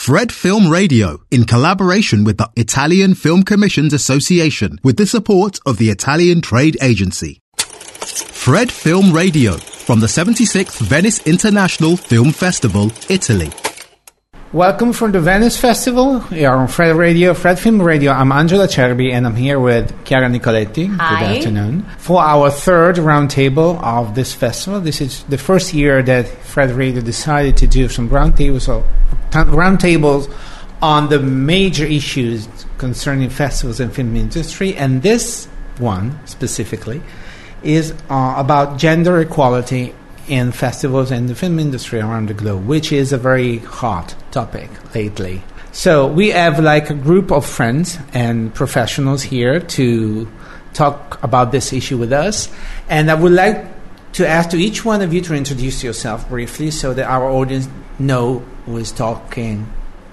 Fred Film Radio, in collaboration with the Italian Film Commissions Association, with the support of the Italian Trade Agency. Fred Film Radio, from the 76th Venice International Film Festival, Italy. Welcome from the Venice Festival. We are on Fred Radio, Fred Film Radio. I'm Angela Cerbi, and I'm here with Chiara Nicoletti. Hi. Good afternoon. For our third roundtable of this festival. This is the first year that Fred Radio decided to do some roundtables on the major issues concerning festivals and film industry. And this one, specifically, is about gender equality in festivals and the film industry around the globe, which is a very hot topic lately. So we have like a group of friends and professionals here to talk about this issue with us. And I would like to ask to each one of you to introduce yourself briefly so that our audience know who is talking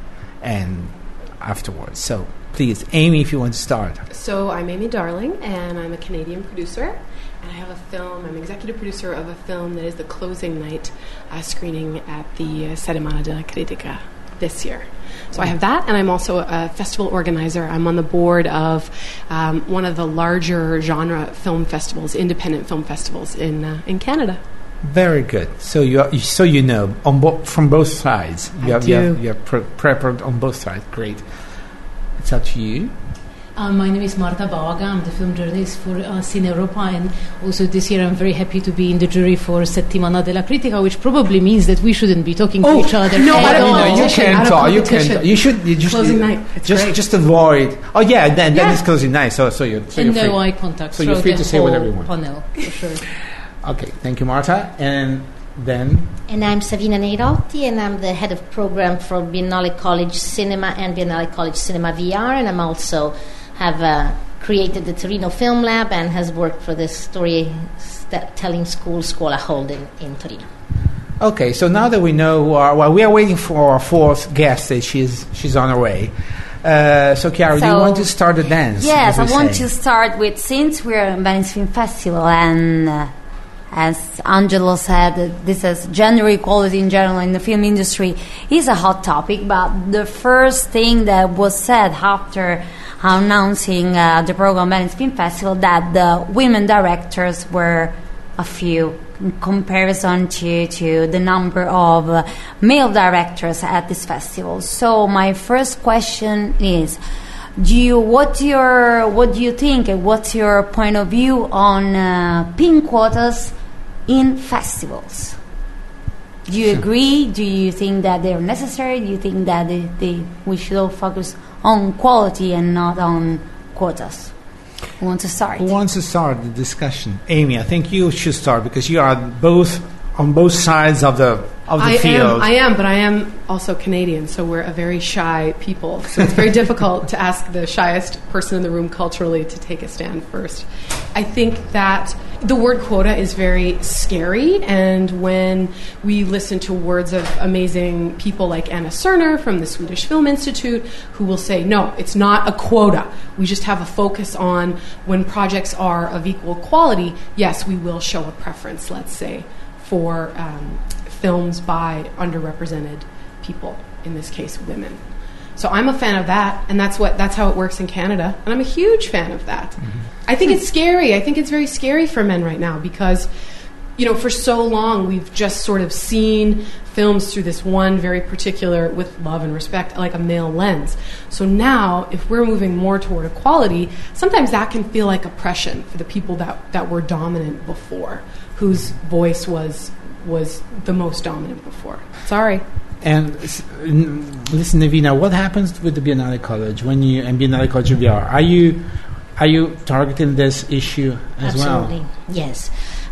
and afterwards. So please, Amy, if you want to start. So I'm Amy Darling, and I'm a Canadian producer. And I have a film, I'm executive producer of a film that is the closing night screening at the Settimana della Critica this year. So I have that, and I'm also a festival organizer. I'm on the board of one of the larger genre film festivals, independent film festivals in Canada. Very good. So you know from both sides. You're prepared on both sides. Great. It's up to you. My name is Marta Baga. I'm the film journalist for Cine Europa, and also this year I'm very happy to be in the jury for Settimana della Critica, which probably means that we shouldn't be talking to each other. No, at all. You can talk. You can talk. You should. Closing night. It's great. Just avoid. Oh yeah, then it's closing night. So you're free. No eye contact. So you're free to say whatever you want. Panel, for sure. Okay, thank you, Marta. And then. And I'm Savina Neirotti, and I'm the head of program for Biennale College Cinema and Biennale College Cinema VR, and I'm also have created the Torino Film Lab and has worked for the storytelling school Scuola Holden in Torino. Okay, so now that we know we are waiting for our fourth guest. That she's on her way. So Chiara, do you want to start the dance? Yes, I want to start with, since we're in Venice Film Festival, and as Angelo said, this is gender equality in general in the film industry is a hot topic, but the first thing that was said after announcing the program Venice Film Festival, that the women directors were a few in comparison to the number of male directors at this festival. So my first question is, what do you think, and what's your point of view on pin quotas in festivals? Do you agree? Do you think that they're necessary? Do you think that we should all focus on quality and not on quotas? Who wants to start? Who wants to start the discussion? Amy, I think you should start because you are on both sides of the field. I am, but I am also Canadian, so we're a very shy people. So it's very difficult to ask the shyest person in the room culturally to take a stand first. I think that the word quota is very scary, and when we listen to words of amazing people like Anna Cerner from the Swedish Film Institute, who will say, no, it's not a quota. We just have a focus on when projects are of equal quality, yes, we will show a preference, let's say, for films by underrepresented people, in this case, women. So I'm a fan of that, and that's how it works in Canada, and I'm a huge fan of that. Mm-hmm. I think it's scary. I think it's very scary for men right now because, for so long we've just sort of seen films through this one very particular, with love and respect, like a male lens. So now, if we're moving more toward equality, sometimes that can feel like oppression for the people that were dominant before, whose voice was the most dominant before. Sorry. And listen, Navina, what happens with the Biennale College and Biennale College VR? Are you targeting this issue as well? Absolutely, yes.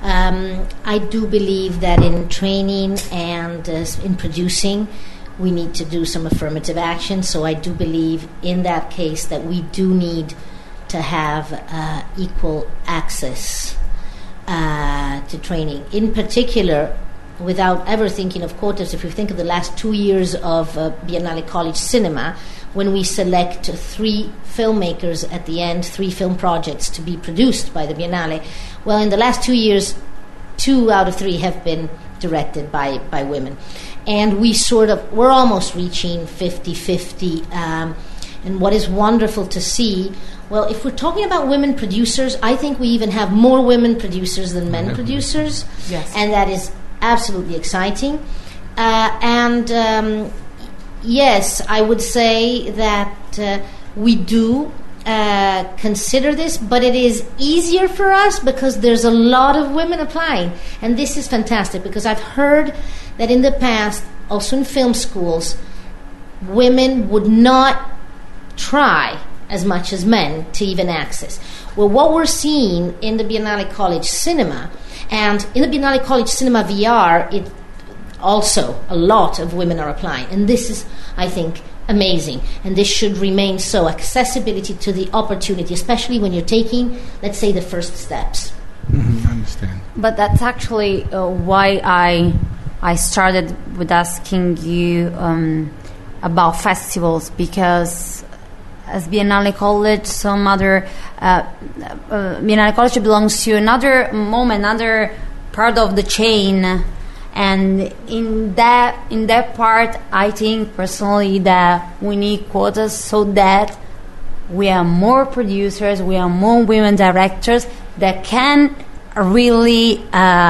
I do believe that in training and in producing, we need to do some affirmative action. So I do believe in that case that we do need to have equal access to training. In particular, without ever thinking of quotas, if you think of the last 2 years of Biennale College Cinema, when we select 3 filmmakers at the end, 3 film projects to be produced by the Biennale, well, in the last 2 years, 2 out of 3 have been directed by women. And we're almost reaching 50-50. And what is wonderful to see, well, if we're talking about women producers, I think we even have more women producers than men producers. Yes. And that is absolutely exciting. Yes, I would say that we do consider this, but it is easier for us because there's a lot of women applying. And this is fantastic because I've heard that in the past, also in film schools, women would not try as much as men to even access. Well, what we're seeing in the Biennale College Cinema, and in the Biennale College Cinema VR, it also a lot of women are applying. And this is, I think, amazing. And this should remain so. Accessibility to the opportunity, especially when you're taking, let's say, the first steps. Mm-hmm, I understand. But that's actually why I started with asking you about festivals, because as Biennale College, some other Biennale College belongs to another moment, another part of the chain, and in that part, I think personally that we need quotas so that we are more producers, we are more women directors that can really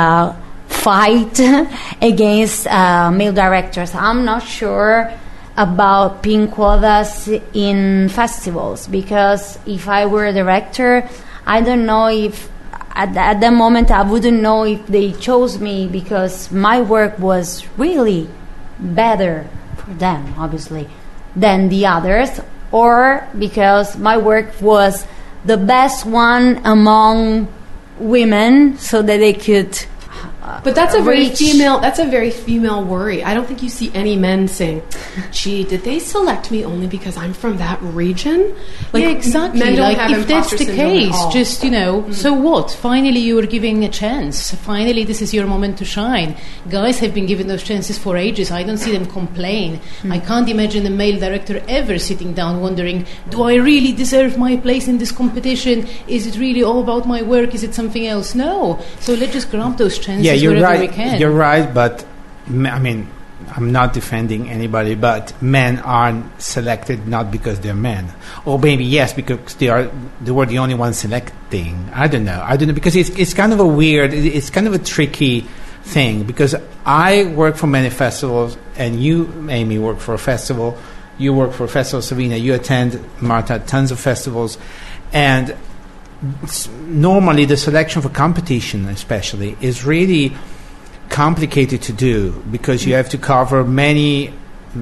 fight against male directors. I'm not sure about pink quotas in festivals, because if I were a director, I don't know if at that moment I wouldn't know if they chose me because my work was really better for them, obviously, than the others, or because my work was the best one among women so that they could But that's a very female worry. I don't think you see any men saying, "Gee, did they select me only because I'm from that region?" Like, yeah, exactly. Men don't have if that's the case, just so what? Finally, you are giving a chance. Finally, this is your moment to shine. Guys have been given those chances for ages. I don't see them complain. I can't imagine a male director ever sitting down wondering, "Do I really deserve my place in this competition? Is it really all about my work? Is it something else?" No. So let's just grab those chances. Yeah, you're wherever right. we can. You're right, but I mean, I'm not defending anybody, but men aren't selected not because they're men, or maybe yes, because they were the only ones selecting. I don't know because it's kind of a weird, it's kind of a tricky thing, because I work for many festivals, and you, Amy, work for a festival. You work for a festival, Savina. You attend, Marta, tons of festivals, and normally the selection for competition especially is really complicated to do, because you have to cover many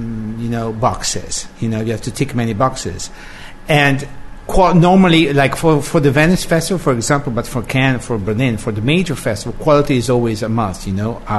boxes, you have to tick many boxes, and normally, like for the Venice Festival, for example, but for Cannes, for Berlin, for the major festival, quality is always a must,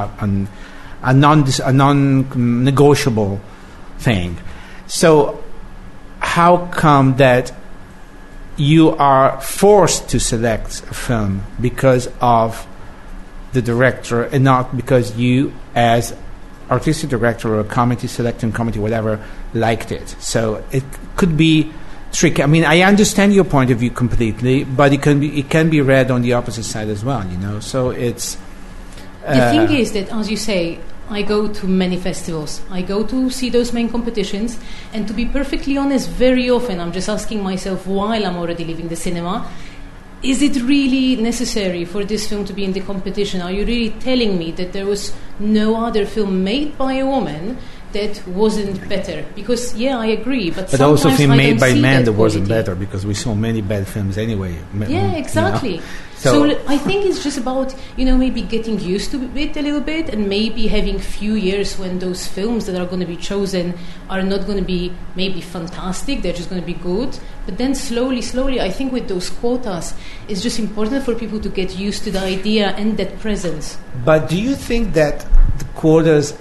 a non-negotiable thing. So how come that you are forced to select a film because of the director and not because you, as artistic director or a committee, selecting committee, whatever, liked it? So it could be tricky. I mean, I understand your point of view completely, but it can be read on the opposite side as well, So it's... the thing is that, as you say, I go to many festivals. I go to see those main competitions, and to be perfectly honest, very often I'm just asking myself, while I'm already leaving the cinema, is it really necessary for this film to be in the competition? Are you really telling me that there was no other film made by a woman that wasn't better? Because, yeah, I agree, but also film made by men that quality. wasn't better, because we saw many bad films anyway. Yeah, exactly. So I think it's just about, maybe getting used to it a little bit, and maybe having few years when those films that are going to be chosen are not going to be maybe fantastic, they're just going to be good. But then slowly, I think with those quotas, it's just important for people to get used to the idea and that presence. But do you think that the quotas,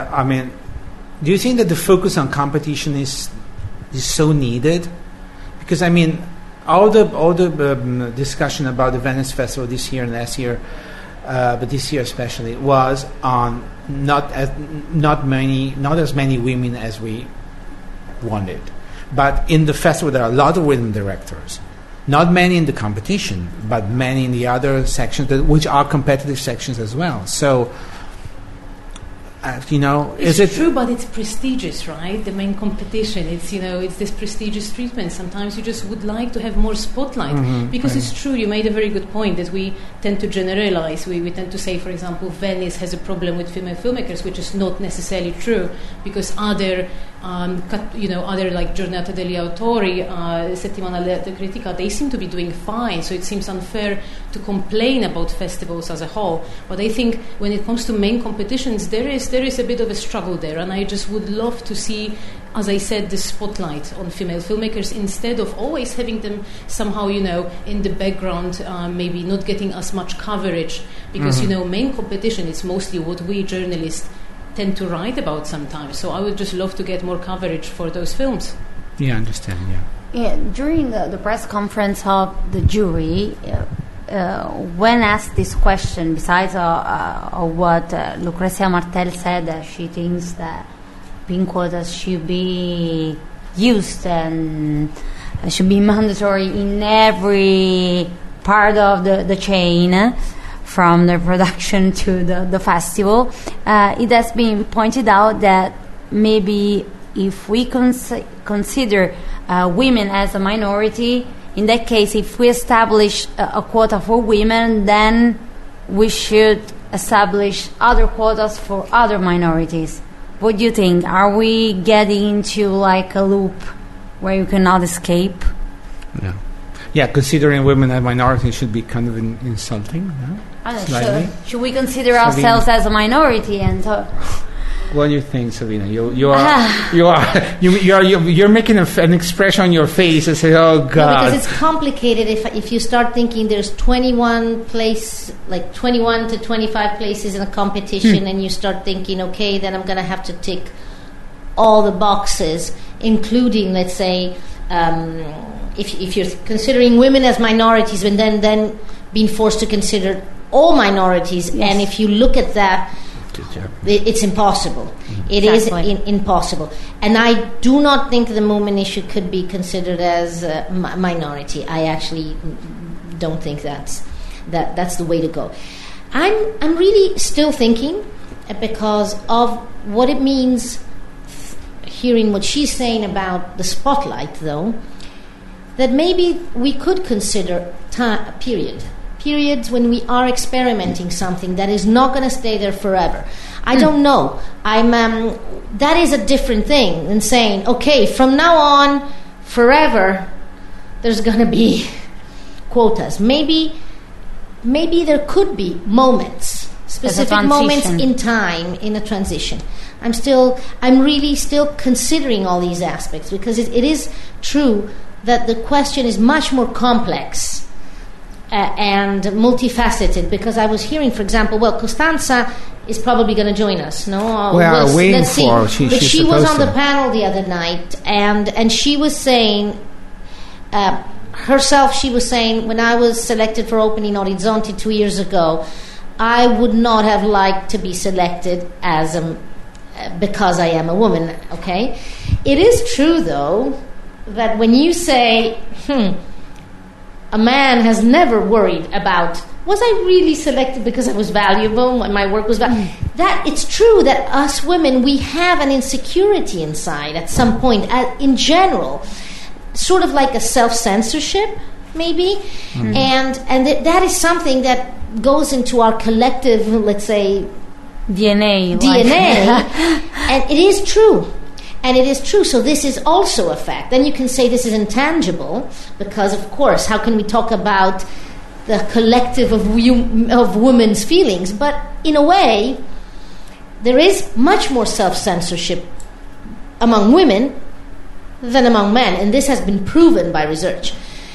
do you think that the focus on competition is so needed? Because, all the discussion about the Venice Festival this year and last year, but this year especially, was on not as many women as we wanted. But in the festival, there are a lot of women directors. Not many in the competition, but many in the other sections, which are competitive sections as well. So is it true? But it's prestigious, right? The main competition. It's it's this prestigious treatment. Sometimes you just would like to have more spotlight because it's true. You made a very good point that we tend to generalize. We tend to say, for example, Venice has a problem with female filmmakers, which is not necessarily true because other like Giornata degli Autori, Settimana della Critica, they seem to be doing fine. So it seems unfair to complain about festivals as a whole. But I think when it comes to main competitions, there is a bit of a struggle there, and I just would love to see, as I said, the spotlight on female filmmakers instead of always having them somehow, in the background, maybe not getting as much coverage because, main competition is mostly what we journalists tend to write about sometimes. So I would just love to get more coverage for those films. Yeah, I understand, Yeah, during the press conference of the jury, when asked this question, besides what Lucrezia Martel said, that she thinks that pink quotas should be used and should be mandatory in every part of the chain, from the production to the festival, it has been pointed out that maybe if we consider women as a minority, in that case, if we establish a quota for women, then we should establish other quotas for other minorities. What do you think? Are we getting into like a loop where you cannot escape? No. Yeah, considering women as minorities should be kind of insulting. No? Should we consider ourselves as a minority? And what do you think, Savina? You're making an expression on your face and say, "Oh God." No, because it's complicated. If you start thinking there's 21 to 25 places in a competition, and you start thinking, okay, then I'm going to have to tick all the boxes, including, let's say, if you're considering women as minorities, and then being forced to consider all minorities, yes. And if you look at that, it's impossible. It exactly. is impossible. And I do not think the women issue could be considered as a minority. I actually don't think that's the way to go. I'm really still thinking, because of what it means, hearing what she's saying about the spotlight, though, that maybe we could consider periods when we are experimenting something that is not going to stay there forever. I don't know. That is a different thing than saying, okay, from now on, forever, there's going to be quotas. Maybe there could be moments, specific moments in time, in a transition. I'm really still considering all these aspects, because it is true that the question is much more complex and multifaceted, because I was hearing, for example, Costanza is probably going to join us, no? Well, waiting for her. But she was on the panel the other night, and she was saying herself, she was saying, when I was selected for opening Orizzonti 2 years ago, I would not have liked to be selected as because I am a woman, okay? It is true, though, that when you say, a man has never worried about, was I really selected because I was valuable, my work was valuable? That it's true that us women, we have an insecurity inside at some point, in general, sort of like a self-censorship, maybe, and that is something that goes into our collective, let's say, DNA, and it is true. And it is true, so this is also a fact. Then you can say this is intangible, because, of course, how can we talk about the collective of women's feelings? But in a way, there is much more self-censorship among women than among men, and this has been proven by research.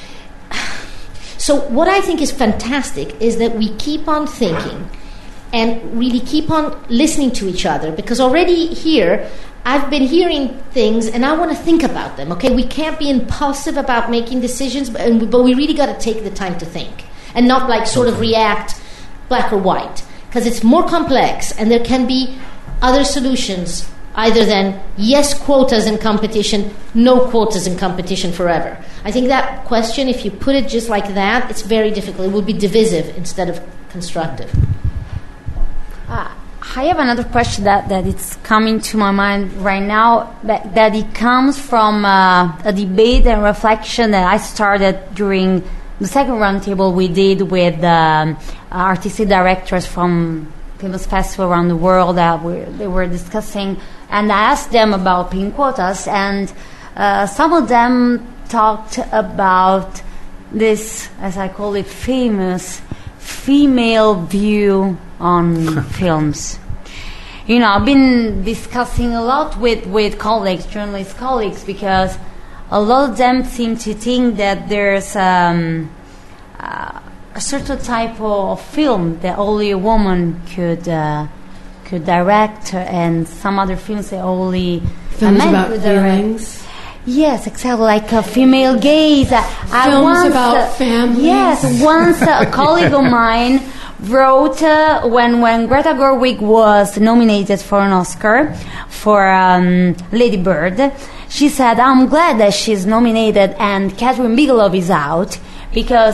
So what I think is fantastic is that we keep on thinking and really keep on listening to each other, because already here, I've been hearing things, and I want to think about them, okay? We can't be impulsive about making decisions, but we really got to take the time to think and not sort of react black or white, because it's more complex, and there can be other solutions other than yes, quotas in competition, no quotas in competition forever. I think that question, if you put it just like that, it's very difficult. It will be divisive instead of constructive. I have another question that it's coming to my mind right now, that it comes from a debate and reflection that I started during the second roundtable we did with artistic directors from famous festivals around the world they were discussing, and I asked them about pink quotas, and some of them talked about this, as I call it, famous female view on films. You know, I've been discussing a lot with colleagues, journalist colleagues, because a lot of them seem to think that there's a certain type of film that only a woman could direct, and some other films that only films a man about could direct. feelings. Yes, exactly, like a female gaze. Films about families. Yes, once a colleague of mine wrote when Greta Gerwig was nominated for an Oscar for Lady Bird. She said, "I'm glad that she's nominated and Catherine Bigelow is out, because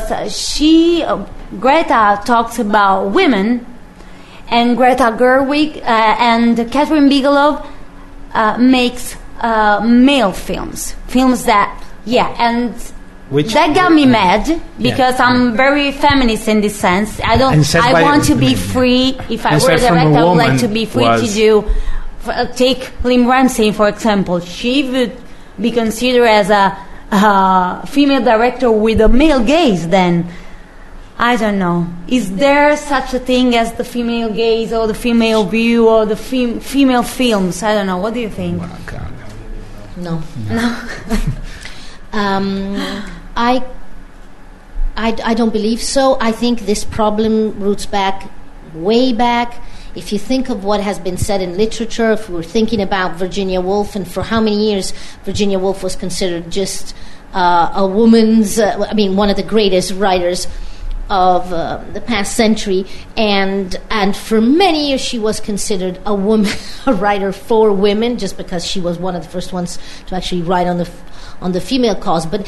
Greta talks about women, and Greta Gerwig and Catherine Bigelow makes male films that, and that got me mad, because I'm very feminist in this sense. I want to be free. If I were a director, I would like to be free to do. Take Lynn Ramsey, for example. She would be considered as a female director with a male gaze. Then I don't know. Is there such a thing as the female gaze or the female view or the female films? I don't know. What do you think? No. I don't believe so. I think this problem roots way back. If you think of what has been said in literature, if we're thinking about Virginia Woolf, and for how many years Virginia Woolf was considered just a woman's, one of the greatest writers of the past century, and for many years she was considered a woman, a writer for women, just because she was one of the first ones to actually write on the female cause. But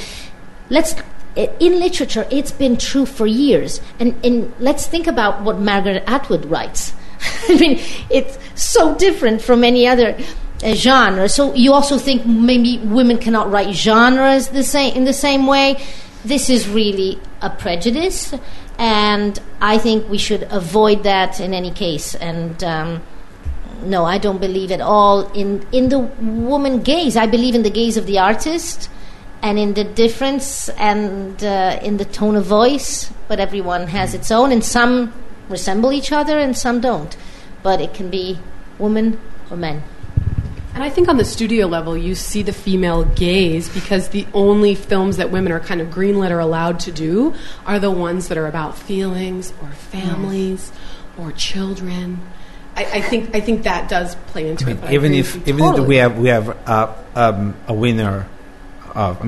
in literature, it's been true for years, and let's think about what Margaret Atwood writes. I mean, it's so different from any other genre. So you also think maybe women cannot write genres in the same way. This is really a prejudice, and I think we should avoid that in any case. And no, I don't believe at all in the woman gaze. I believe in the gaze of the artist, and in the difference, and in the tone of voice. But everyone has its own, and some resemble each other and some don't. But it can be women or men. And I think on the studio level, you see the female gaze, because the only films that women are kind of greenlit or allowed to do are the ones that are about feelings or families or children. I think that does play into it. Even if we have a winner of,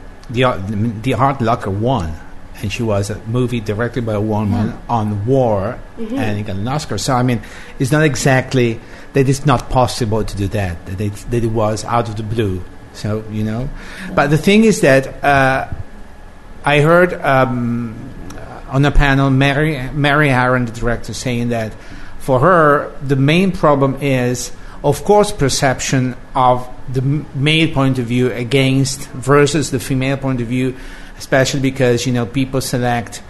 the Art Locker won, and she was a movie directed by a woman on war, and it got an Oscar. So it's not exactly that it's not possible to do that it was out of the blue. So but the thing is that I heard on a panel Mary Harron, the director, saying that for her the main problem is, of course, perception of the male point of view versus the female point of view, especially because people select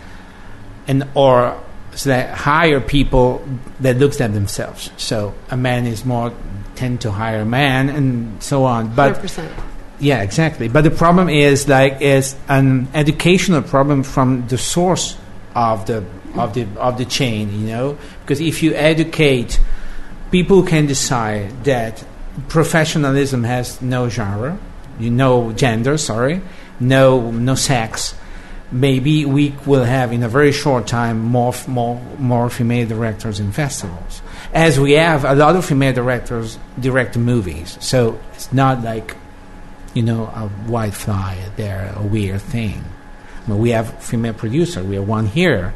or hire people that looks at themselves. So a man is more tend to hire a man, and so on. But 100%. Yeah, exactly. But the problem is an educational problem from the source of the chain. Because if you educate, people can decide that professionalism has no genre, gender. No sex. Maybe we will have in a very short time more female directors in festivals, as we have a lot of female directors direct movies. So it's not like a white fly there, a weird thing. We have female producer. We have one here.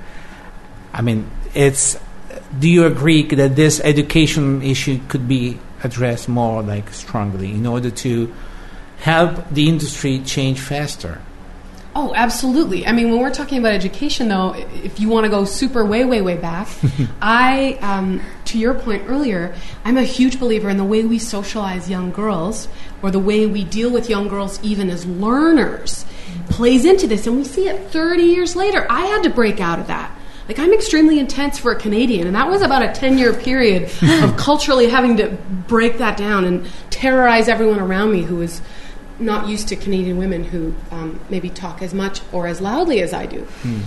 Do you agree that this education issue could be addressed more strongly in order to help the industry change faster? Oh, absolutely. When we're talking about education, though, if you want to go super way, way, way back, I to your point earlier, I'm a huge believer in the way we socialize young girls, or the way we deal with young girls even as learners, plays into this. And we see it 30 years later. I had to break out of that. Like, I'm extremely intense for a Canadian, and that was about a 10-year period of culturally having to break that down and terrorize everyone around me who was not used to Canadian women who maybe talk as much or as loudly as I do.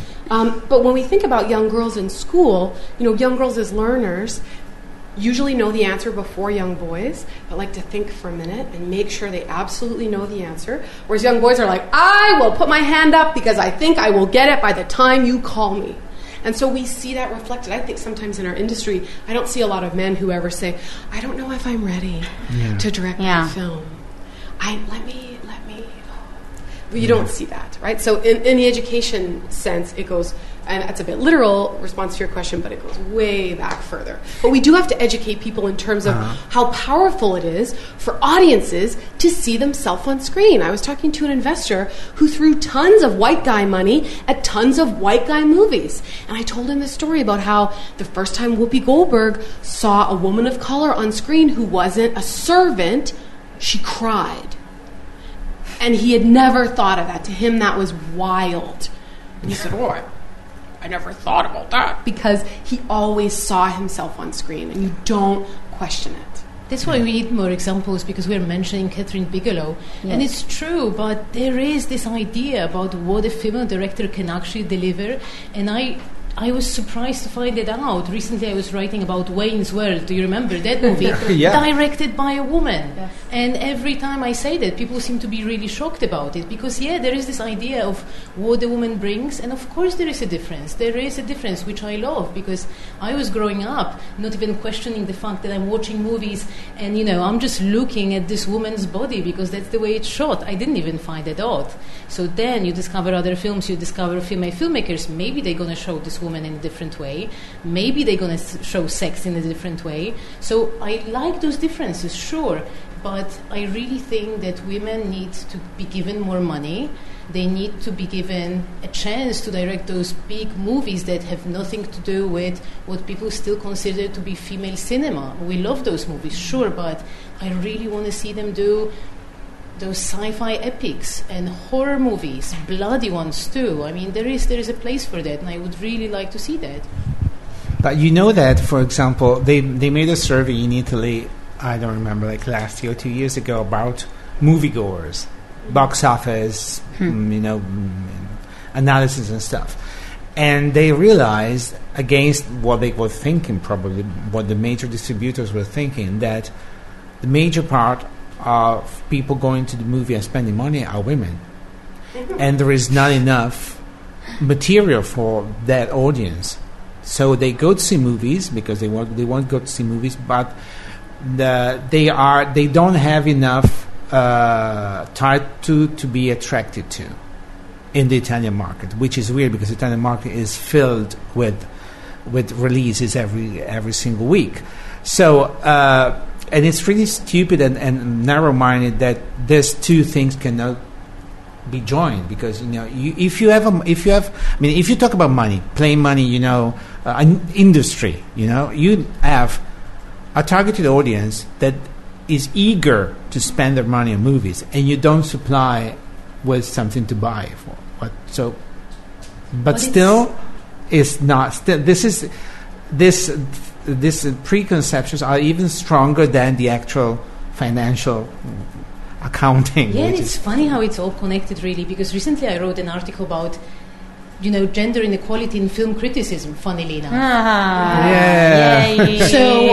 But when we think about young girls in school, young girls as learners usually know the answer before young boys, but like to think for a minute and make sure they absolutely know the answer. Whereas young boys are like, I will put my hand up because I think I will get it by the time you call me. And so we see that reflected. I think sometimes in our industry, I don't see a lot of men who ever say, I don't know if I'm ready to direct a film. Let me. But you don't see that, right? So in the education sense, it goes, and that's a bit literal response to your question, but it goes way back further. But we do have to educate people in terms of how powerful it is for audiences to see themselves on screen. I was talking to an investor who threw tons of white guy money at tons of white guy movies. And I told him this story about how the first time Whoopi Goldberg saw a woman of color on screen who wasn't a servant, she cried. And he had never thought of that. To him, that was wild. And he said, I never thought about that. Because he always saw himself on screen, and you don't question it. That's why we need more examples, because we're mentioning Catherine Bigelow. Yes. And it's true, but there is this idea about what a female director can actually deliver. And I was surprised to find it out. Recently I was writing about Wayne's World. Do you remember that movie? Directed by a woman. Yes. And every time I say that, people seem to be really shocked about it. Because, there is this idea of what a woman brings. And of course there is a difference. There is a difference, which I love. Because I was growing up not even questioning the fact that I'm watching movies and, I'm just looking at this woman's body because that's the way it's shot. I didn't even find it odd. So then you discover other films, you discover female filmmakers. Maybe they're going to show this woman in a different way. Maybe they're going to show sex in a different way. So I like those differences, sure. But I really think that women need to be given more money. They need to be given a chance to direct those big movies that have nothing to do with what people still consider to be female cinema. We love those movies, sure, but I really want to see them do those sci-fi epics and horror movies, bloody ones too. I mean, there is a place for that, and I would really like to see that. But you know that, for example, they made a survey in Italy, I don't remember, like last year or 2 years ago, about moviegoers, box office, analysis and stuff. And they realized, against what they were thinking, probably, what the major distributors were thinking, that the major part of people going to the movie and spending money are women. And there is not enough material for that audience. So they go to see movies because they want to go to see movies, but they don't have enough type to be attracted to in the Italian market, which is weird because the Italian market is filled with releases every single week. So and it's really stupid and narrow-minded that these two things cannot be joined, because if you talk about money, plain money, an industry, you have a targeted audience that is eager to spend their money on movies, and you don't supply with something to buy for. But still, it's not. These preconceptions are even stronger than the actual financial accounting. Yeah, it's funny how it's all connected, really, because recently I wrote an article about gender inequality in film criticism, funnily enough. So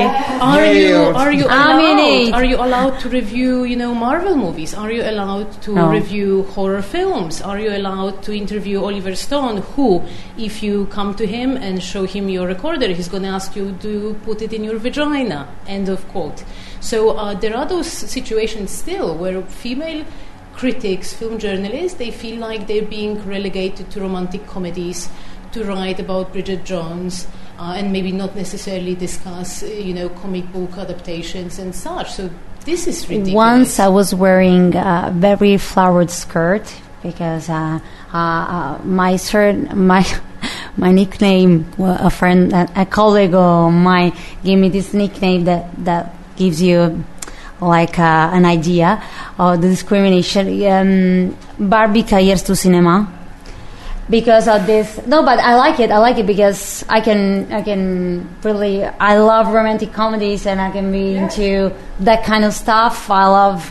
are you allowed to review, Marvel movies? Are you allowed to review horror films? Are you allowed to interview Oliver Stone, who, if you come to him and show him your recorder, he's going to ask you to put it in your vagina? End of quote. So there are those situations still where female critics, film journalists, they feel like they're being relegated to romantic comedies, to write about Bridget Jones, and maybe not necessarily discuss, comic book adaptations and such. So this is ridiculous. Once I was wearing a very flowered skirt because my my nickname, a friend, a colleague of mine gave me this nickname that gives you like an idea of the discrimination. Barbie Cahiers du Cinéma. Because of this, no, but I like it because I can really, I love romantic comedies and I can be into that kind of stuff. I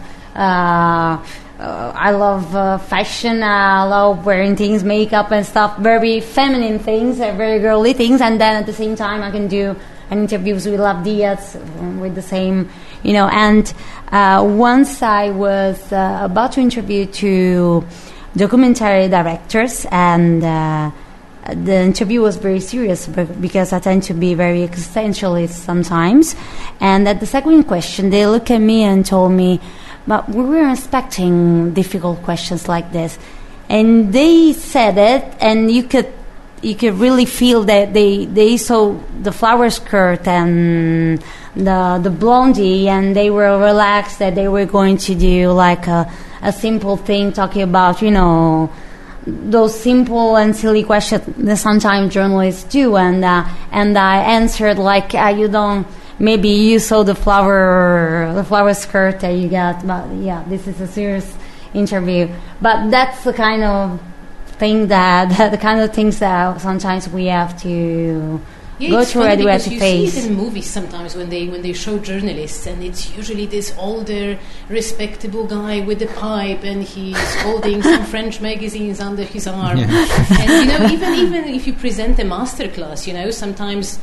love fashion. I love wearing things, makeup and stuff, very feminine things, very girly things. And then at the same time, I can do interviews with Love Diaz with the same, And once I was about to interview two documentary directors, and the interview was very serious because I tend to be very existentialist sometimes. And at the second question, they looked at me and told me, but we were expecting difficult questions like this. And they said it, and you could really feel that they saw the flower skirt and the blondie, and they were relaxed that they were going to do like a simple thing, talking about, those simple and silly questions that sometimes journalists do. And I answered like, maybe you saw the flower skirt that you got, but yeah, this is a serious interview. But that's the kind of thing the kind of things that sometimes we have to go through it, we have to face. You see it in movies sometimes when they show journalists, and it's usually this older, respectable guy with a pipe, and he's holding some French magazines under his arm. Yeah. And even if you present a master class, sometimes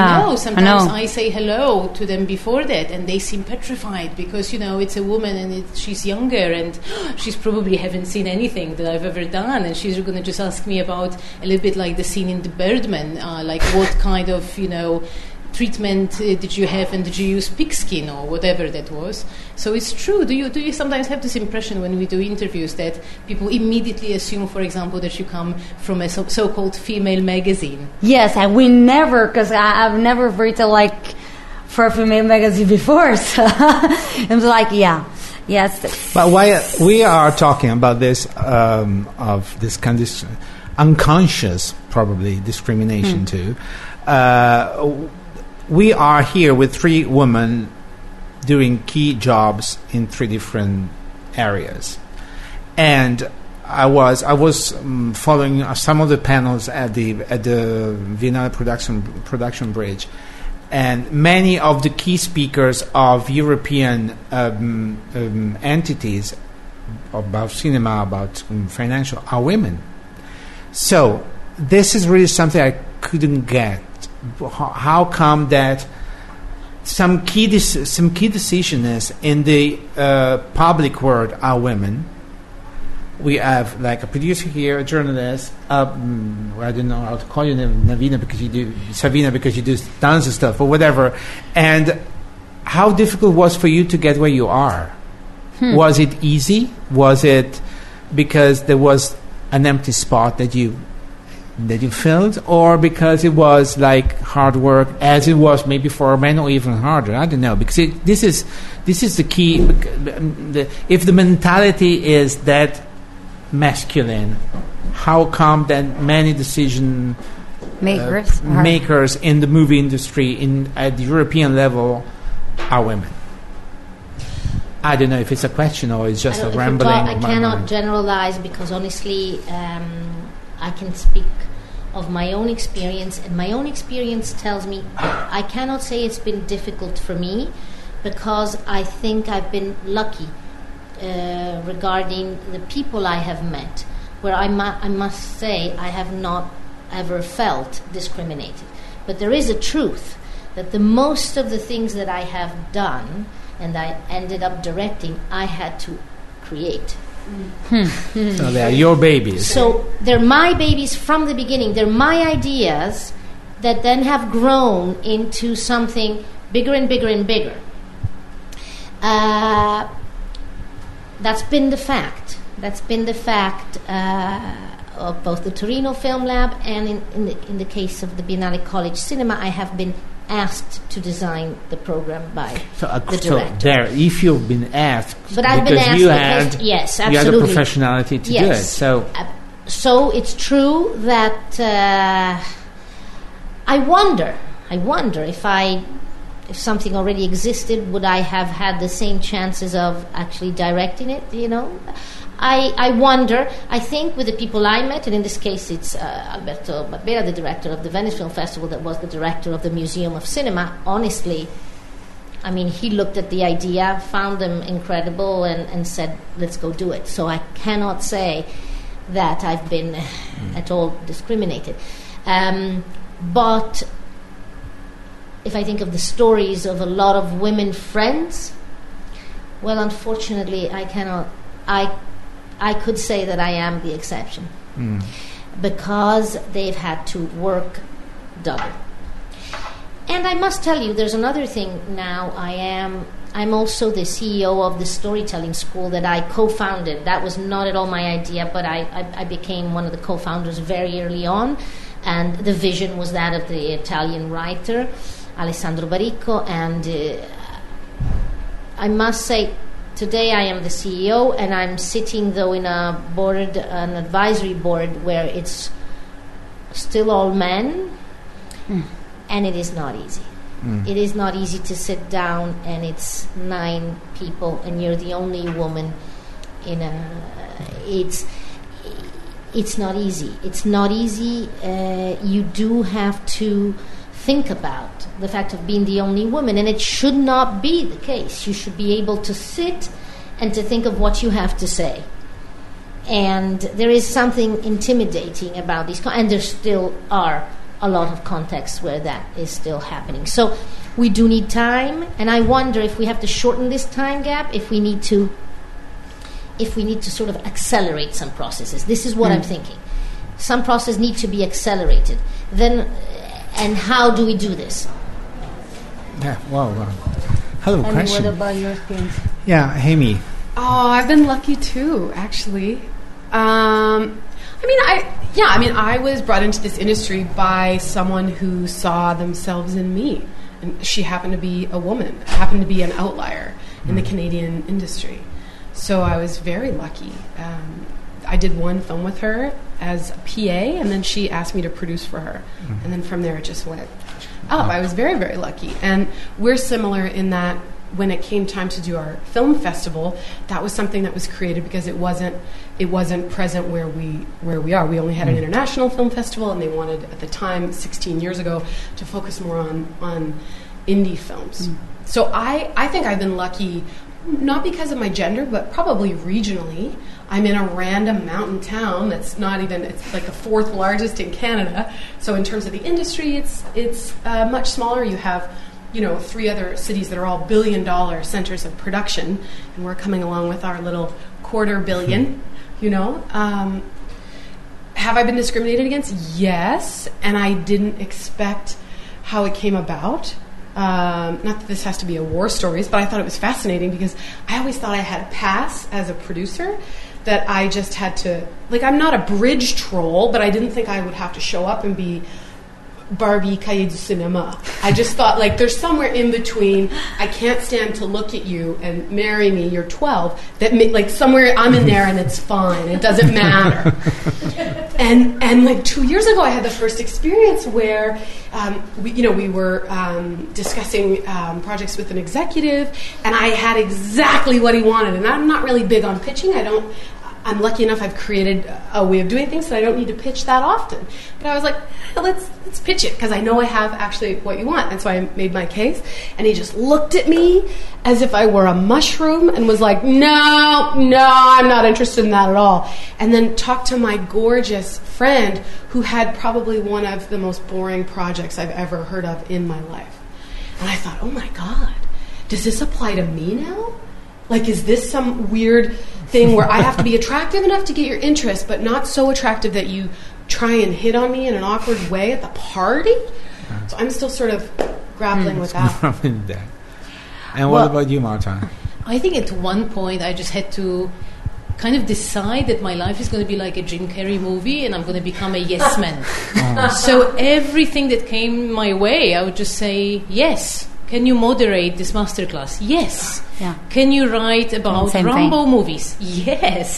I say hello to them before that, and they seem petrified because it's a woman and she's younger, and she's probably haven't seen anything that I've ever done, and she's going to just ask me about a little bit like the scene in The Birdman, like what kind of treatment did you have, and did you use pigskin or whatever that was. So it's true. Do you sometimes have this impression when we do interviews that people immediately assume, for example, that you come from a so-called female magazine? Yes, and we never, because I've never written like for a female magazine before, so I'm like, yes. But why we are talking about this of this kind of unconscious, probably discrimination too. We are here with three women doing key jobs in three different areas, and I was following some of the panels at the Biennale production bridge, and many of the key speakers of European entities about cinema, about financial, are women. So this is really something I couldn't get. How come that some key decisions in the public world are women? We have like a producer here, a journalist. I don't know how to call you, Savina, because you do tons of stuff or whatever. And how difficult was for you to get where you are? Was it easy? Was it because there was an empty spot that you filled, or because it was like hard work, as it was maybe for men, or even harder? I don't know, because this is the key. If the mentality is that masculine, how come that many decision makers in the movie industry at the European level are women? I don't know if it's a question or it's just a rambling. I cannot generalize, because honestly, I can speak of my own experience, and my own experience tells me I cannot say it's been difficult for me, because I think I've been lucky regarding the people I have met, where I must say I have not ever felt discriminated. But there is a truth that the most of the things that I have done and I ended up directing, I had to create. So they are your babies. So they're my babies from the beginning. They're my ideas that then have grown into something bigger and bigger and bigger. That's been the fact. That's been the fact of both the Torino Film Lab and in the case of the Biennale College Cinema, I have been asked to design the program by the director. If you've been asked, but I've been asked you had yes, absolutely. You had the professionality to do it. So So it's true that I wonder if something already existed, would I have had the same chances of actually directing it, you know? I wonder. I think with the people I met, and in this case it's Alberto Barbera, the director of the Venice Film Festival, that was the director of the Museum of Cinema, honestly, I mean, he looked at the idea, found them incredible, and said, let's go do it. So I cannot say that I've been at all discriminated. But if I think of the stories of a lot of women friends, well, unfortunately, I cannot. I could say that I am the exception because they've had to work double. And I must tell you, there's another thing now. I'm also the CEO of the storytelling school that I co-founded. That was not at all my idea, but I became one of the co-founders very early on. And the vision was that of the Italian writer, Alessandro Baricco. And I must say, today I am the CEO, and I'm sitting, though, in an advisory board where it's still all men, and it is not easy. It is not easy to sit down, and it's 9 people, and you're the only woman in a... It's not easy. It's not easy. You do have to think about the fact of being the only woman, and it should not be the case. You should be able to sit and to think of what you have to say. And there is something intimidating about these, and there still are a lot of contexts where that is still happening. So we do need time, and I wonder if we have to shorten this time gap, if we need to sort of accelerate some processes. This is what I'm thinking. Some processes need to be accelerated. Then, and how do we do this? Yeah, wow. Hello, And question. what about your experience? Yeah, Amy. Oh, I've been lucky too, actually. I was brought into this industry by someone who saw themselves in me. And she happened to be a woman, happened to be an outlier in the Canadian industry. So I was very lucky. I did one film with her as a PA, and then she asked me to produce for her. And then from there it just went up. I was very, very lucky. And we're similar in that when it came time to do our film festival, that was something that was created because it wasn't present where we are. We only had an international film festival, and they wanted, at the time, 16 years ago, to focus more on indie films. So I think I've been lucky, not because of my gender, but probably regionally. I'm in a random mountain town that's it's like the 4th largest in Canada. So in terms of the industry, it's much smaller. You have 3 other cities that are all billion-dollar centers of production, and we're coming along with our little $250 million, Have I been discriminated against? Yes, and I didn't expect how it came about. Not that this has to be a war stories, but I thought it was fascinating because I always thought I had a pass as a producer, that I just had to, I'm not a bridge troll, but I didn't think I would have to show up and be Barbie Cahiers du Cinema. I just thought, there's somewhere in between, I can't stand to look at you and marry me, you're 12, that somewhere I'm in there and it's fine, it doesn't matter. And 2 years ago I had the first experience where we were discussing projects with an executive, and I had exactly what he wanted, and I'm not really big on pitching. I'm lucky enough I've created a way of doing things, so I don't need to pitch that often. But I was like, let's pitch it, because I know I have actually what you want. And so I made my case, and he just looked at me as if I were a mushroom and was like, no, I'm not interested in that at all. And then talked to my gorgeous friend who had probably one of the most boring projects I've ever heard of in my life. And I thought, oh my God, does this apply to me now? Is this some weird thing where I have to be attractive enough to get your interest, but not so attractive that you try and hit on me in an awkward way at the party? So I'm still sort of grappling with that. And what about you, Marta? I think at one point I just had to kind of decide that my life is going to be like a Jim Carrey movie, and I'm going to become a yes man. So everything that came my way, I would just say yes. Can you moderate this masterclass? Yes. Yeah. Can you write about Rambo movies? Yes.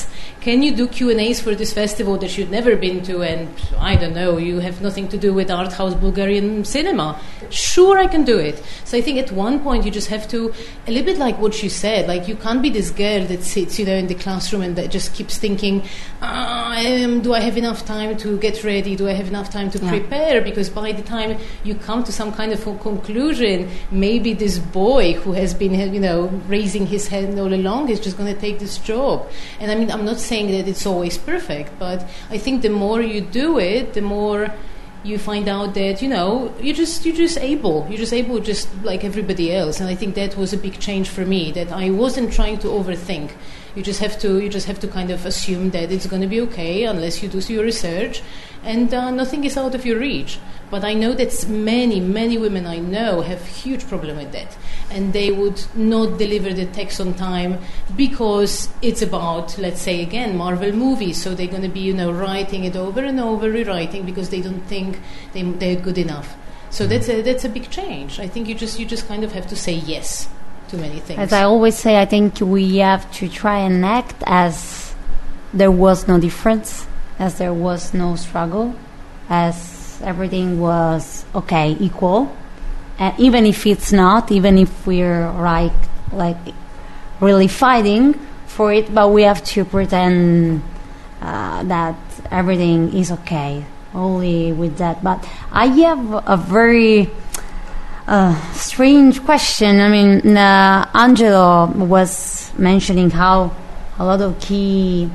can you do Q&As for this festival that you've never been to, and I don't know, you have nothing to do with art house Bulgarian cinema? Sure, I can do it. So I think at one point you just have to, a little bit like what you said, like you can't be this girl that sits, in the classroom and that just keeps thinking, do I have enough time to get ready? Do I have enough time to prepare? Because by the time you come to some kind of a conclusion, maybe this boy who has been, raising his hand all along is just going to take this job. And I mean, I'm not saying that it's always perfect, but I think the more you do it, the more you find out that you're just able just like everybody else. And I think that was a big change for me, that I wasn't trying to overthink. You just have to kind of assume that it's going to be okay unless you do your research, and nothing is out of your reach. But I know that many women I know have huge problem with that, and they would not deliver the text on time because it's about, let's say again, Marvel movies. So they're going to be writing it over and over, rewriting, because they don't think they're good enough. So that's a big change. I think you just kind of have to say yes to many things. As I always say, I think we have to try and act as there was no difference, as there was no struggle, as everything was equal, and even if it's not, even if we're like really fighting for it, but we have to pretend that everything is okay only with that. But I have a very strange question. I mean, Angelo was mentioning how a lot of key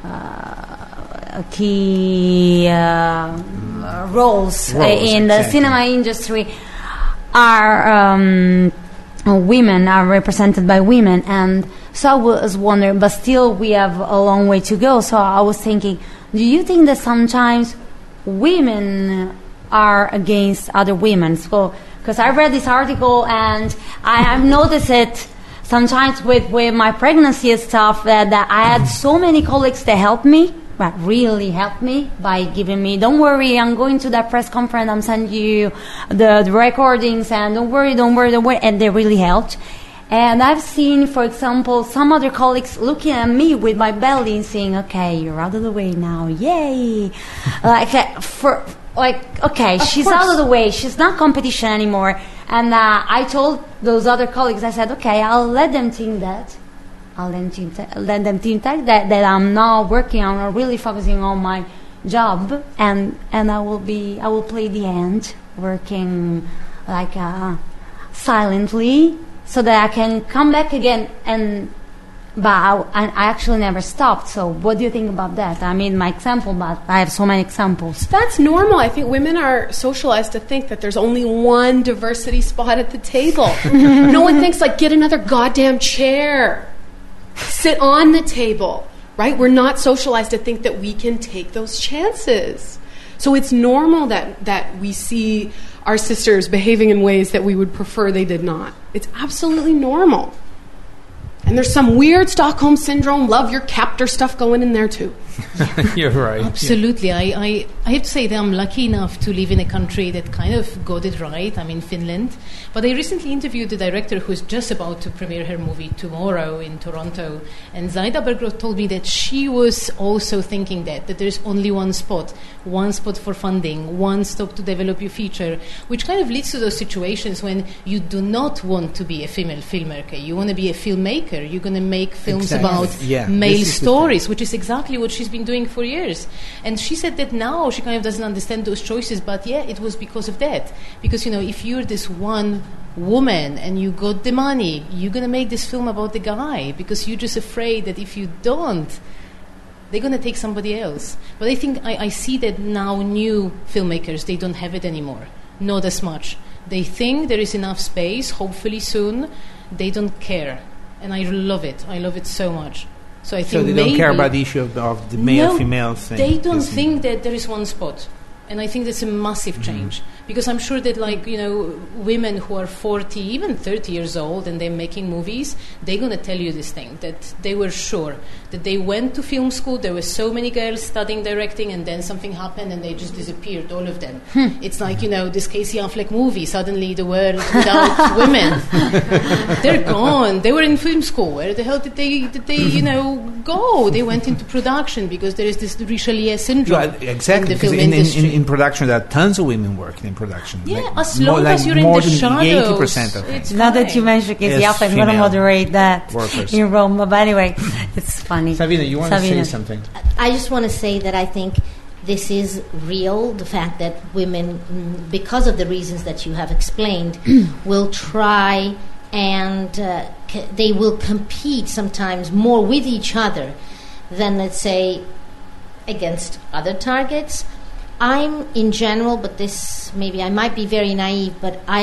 roles in the cinema industry are women, are represented by women. And so I was wondering, but still we have a long way to go. So I was thinking, do you think that sometimes women are against other women? So, because I read this article and I have noticed it sometimes with my pregnancy and stuff, that I had so many colleagues that helped me, but really helped me by giving me, don't worry, I'm going to that press conference, I'm sending you the recordings, and don't worry, and they really helped. And I've seen, for example, some other colleagues looking at me with my belly and saying, okay, you're out of the way now, yay. She's out of the way, she's not competition anymore. And I told those other colleagues, I said, okay, I'll let them think that. Let them think that I'm now working, I'm not really focusing on my job, and I will play the end, working like silently, so that I can come back again. But I actually never stopped. So what do you think about that? I mean, my example, but I have so many examples. That's normal. I think women are socialized to think that there's only one diversity spot at the table. No one thinks, like, get another goddamn chair. Sit on the table, right? We're not socialized to think that we can take those chances. So it's normal that we see our sisters behaving in ways that we would prefer they did not. It's absolutely normal. And there's some weird Stockholm Syndrome, love your captor stuff going in there too. You're right. Absolutely. Yeah. I have to say that I'm lucky enough to live in a country that kind of got it right. I'm in Finland. But I recently interviewed the director who's just about to premiere her movie tomorrow in Toronto. And Zaida Bergroth told me that she was also thinking that there's only one spot for funding, one stop to develop your feature, which kind of leads to those situations when you do not want to be a female filmmaker. You want to be a filmmaker. You're going to make films about male stories, which is exactly what she's been doing for years. And she said that now she kind of doesn't understand those choices, but it was because of that. Because, if you're this one woman and you got the money, you're going to make this film about the guy, because you're just afraid that if you don't, they're going to take somebody else. But I think I see that now new filmmakers, they don't have it anymore. Not as much. They think there is enough space, hopefully soon. They don't care. And I love it. I love it so much. So I think they don't care about the issue of the male-female thing. They don't think that there is one spot. And I think that's a massive change, because I'm sure that, like, you know, women who are 40, even 30 years old, and they're making movies, they're going to tell you this thing, that they were sure that they went to film school, there were so many girls studying directing, and then something happened and they just disappeared, all of them. It's like, you know, this Casey Affleck movie, suddenly the world without women. They're gone. They were in film school. Where the hell did they you know, go? They went into production because there is this Richelieu syndrome. Yeah, exactly. In the film industry. In production, there are tons of women working in production. Yeah, like, as long as you're in the shadows. 80%, I think. It's Now that fine. you mentioned Casey Yes, Affleck, I'm going to female moderate that workers. in Rome. But anyway, it's funny. Savina, you want to say something? I just want to say that I think this is real, the fact that women, because of the reasons that you have explained, will try and they will compete sometimes more with each other than, let's say, against other targets. I'm in general, but this maybe I might be very naive, but I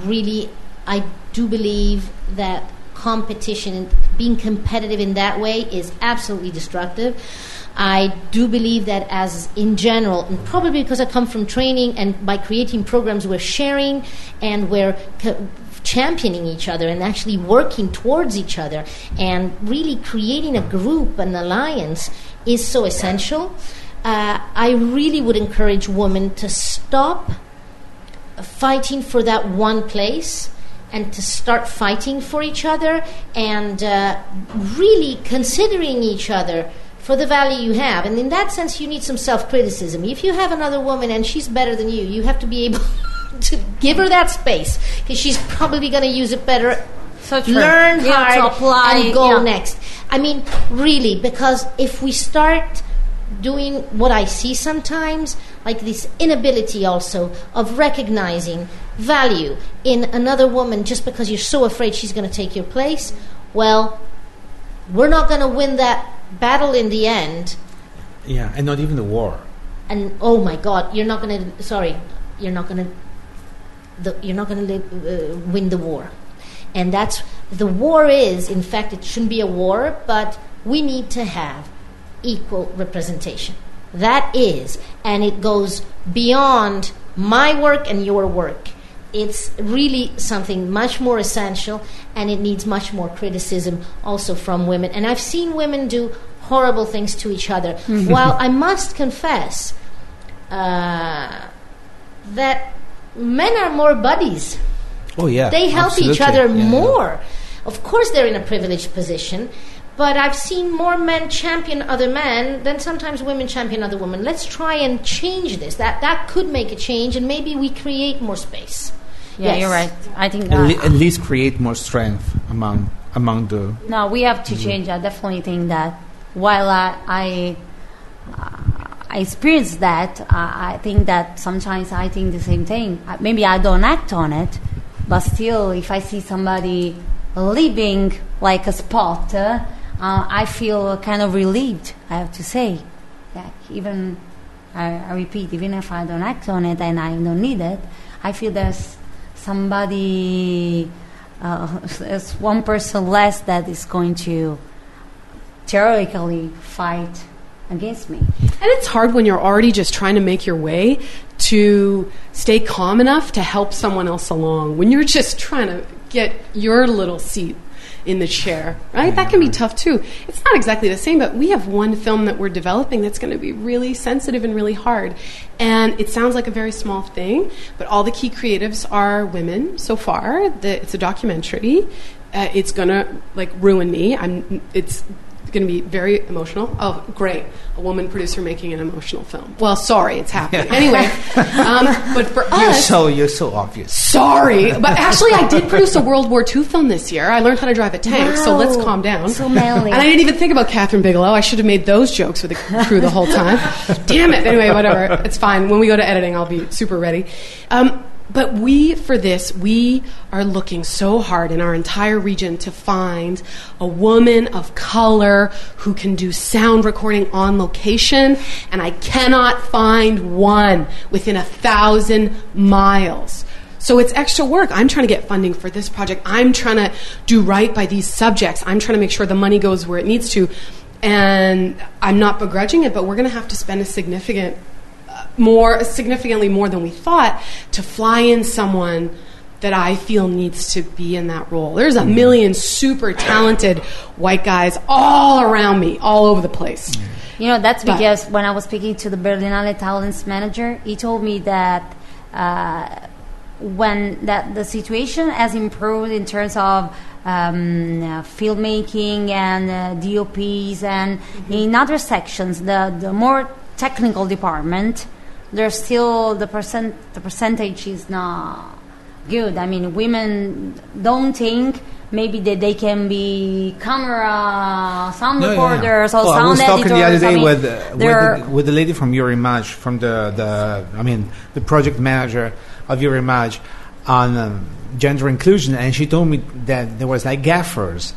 do believe that competition and being competitive in that way is absolutely destructive. I do believe that, as in general, and probably because I come from training, and by creating programs we're sharing and we're championing each other and actually working towards each other and really creating a group, an alliance, is so essential. I really would encourage women to stop fighting for that one place and to start fighting for each other and really considering each other for the value you have. And in that sense, you need some self-criticism. If you have another woman and she's better than you have to be able to give her that space, because she's probably going to use it better. So true. Learn You have hard to apply, and go yeah. next. I mean, really, because if we start doing what I see sometimes, like this inability also of recognizing value in another woman just because you're so afraid she's going to take your place, well, we're not going to win that battle in the end. Yeah, and not even the war. And oh my God, you're not going to win the war. And that's the war is, in fact, it shouldn't be a war, but we need to have equal representation. That is, and it goes beyond my work and your work. It's really something much more essential, and it needs much more criticism also from women. And I've seen women do horrible things to each other. While I must confess that men are more buddies. Oh, yeah. They help absolutely. each other Yeah, more. Of course, they're in a privileged position, but I've seen more men champion other men than sometimes women champion other women. Let's try and change this. That could make a change, and maybe we create more space. Yeah, Yes. you're right. I think At least create more strength among the... No, we have to change. I definitely think that while I experience that, I think that sometimes I think the same thing. Maybe I don't act on it, but still, if I see somebody leaving like a spot, I feel kind of relieved, I have to say. Yeah, even, I repeat, even if I don't act on it and I don't need it, I feel there's somebody, there's one person less that is going to theoretically fight against me. And it's hard when you're already just trying to make your way to stay calm enough to help someone else along. When you're just trying to get your little seat in the chair, right? That can be tough too. It's not exactly the same, but we have one film that we're developing that's going to be really sensitive and really hard. And it sounds like a very small thing, but all the key creatives are women so far. It's a documentary. It's going to ruin me. It's going to be very emotional. Oh, great. A woman producer making an emotional film. Well, sorry, it's happening. Anyway, but for us... You're so obvious. Sorry. But actually, I did produce a World War II film this year. I learned how to drive a tank, so let's calm down. So manly. And I didn't even think about Catherine Bigelow. I should have made those jokes with the crew the whole time. Damn it. Anyway, whatever. It's fine. When we go to editing, I'll be super ready. But we are looking so hard in our entire region to find a woman of color who can do sound recording on location, and I cannot find one within 1,000 miles. So it's extra work. I'm trying to get funding for this project. I'm trying to do right by these subjects. I'm trying to make sure the money goes where it needs to. And I'm not begrudging it, but we're going to have to spend a significant significantly more than we thought, to fly in someone that I feel needs to be in that role. There's a million super talented white guys all around me, all over the place. You know, that's because when I was speaking to the Berlinale Talents manager, he told me that when the situation has improved in terms of filmmaking and DOPs and in other sections, the more technical department, there's still the percentage is not good. I mean, women don't think maybe that they can be camera, sound recorders, or sound editors. I was talking the other day with the lady from Eurimage, from the project manager of Eurimage on gender inclusion, and she told me that there was like gaffers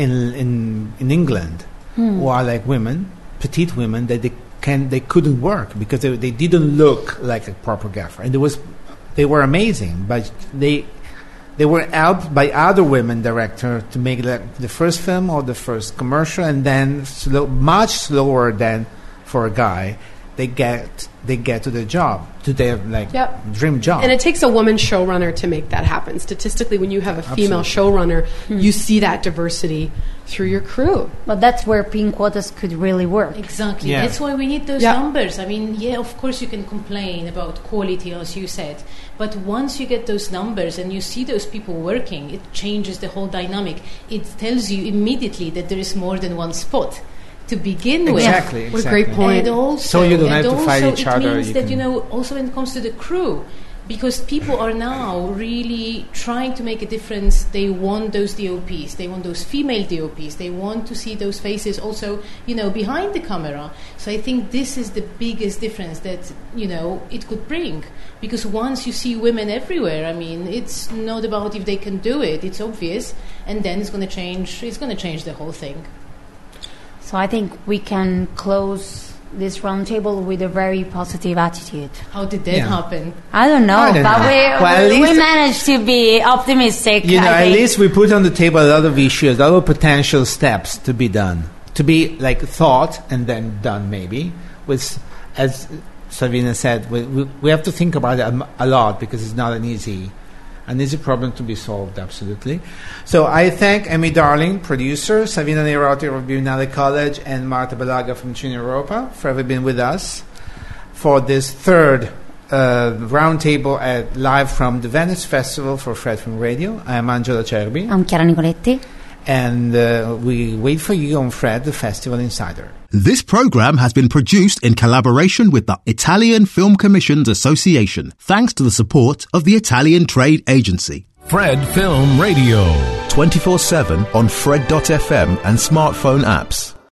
in England who are like women, petite women, that they couldn't work because they didn't look like a proper gaffer, and they were amazing, but they were helped by other women directors to make the first film or the first commercial, and then much slower than for a guy, they get to the job, to their dream job. And it takes a woman showrunner to make that happen. Statistically, when you have a female showrunner, you see that diversity through your crew. But that's where pink quotas could really work. Exactly. Yeah. That's why we need those numbers. I mean, of course you can complain about quality, as you said, but once you get those numbers and you see those people working, it changes the whole dynamic. It tells you immediately that there is more than one spot to begin with. Exactly. What a great point. And also, so you don't have to fight each other. It means that, also when it comes to the crew, because people are now really trying to make a difference. They want those DOPs. They want those female DOPs. They want to see those faces also, behind the camera. So I think this is the biggest difference that, it could bring. Because once you see women everywhere, I mean, it's not about if they can do it. It's obvious. And then it's going to change. It's going to change the whole thing. So I think we can close this roundtable with a very positive attitude. How did that happen? I don't know, we managed to be optimistic. At least we put on the table a lot of issues, a lot of potential steps to be done, to be like thought and then done maybe. With, as Savina said, we have to think about it a lot because it's not an easy problem to be solved, absolutely. So I thank Amy Darling, producer, Savina Neirotti of Berlinale College, and Marta Balaga from Cine Europa for having been with us for this third roundtable live from the Venice Festival for Fred Film Radio. I am Angelo Cerbi. I'm Chiara Nicoletti. And we wait for you on Fred, the Festival Insider. This program has been produced in collaboration with the Italian Film Commissions Association, thanks to the support of the Italian Trade Agency. Fred Film Radio. 24/7 on Fred.fm and smartphone apps.